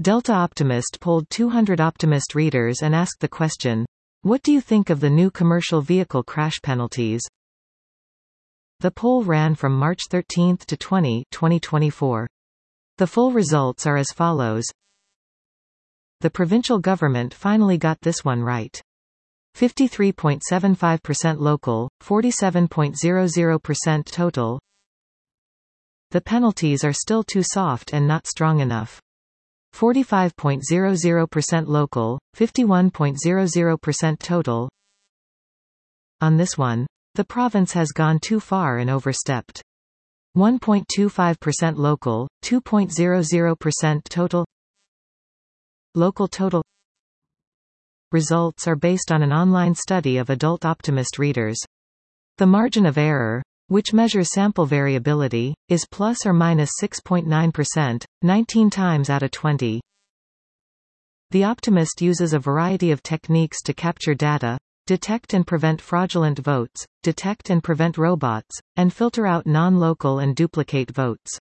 Delta Optimist polled 200 Optimist readers and asked the question, "What do you think of the new commercial vehicle crash penalties?" The poll ran from March 13 to 20, 2024. The full results are as follows. The provincial government finally got this one right. 53.75% local, 47.00% total. The penalties are still too soft and not strong enough. 45.00% local, 51.00% total. On this one, the province has gone too far and overstepped. 1.25% local, 2.00% total. Local total. Results are based on an online study of adult Optimist readers. The margin of error, which measures sample variability, is plus or minus 6.9%, 19 times out of 20. The Optimist uses a variety of techniques to capture data, detect and prevent fraudulent votes, detect and prevent robots, and filter out non-local and duplicate votes.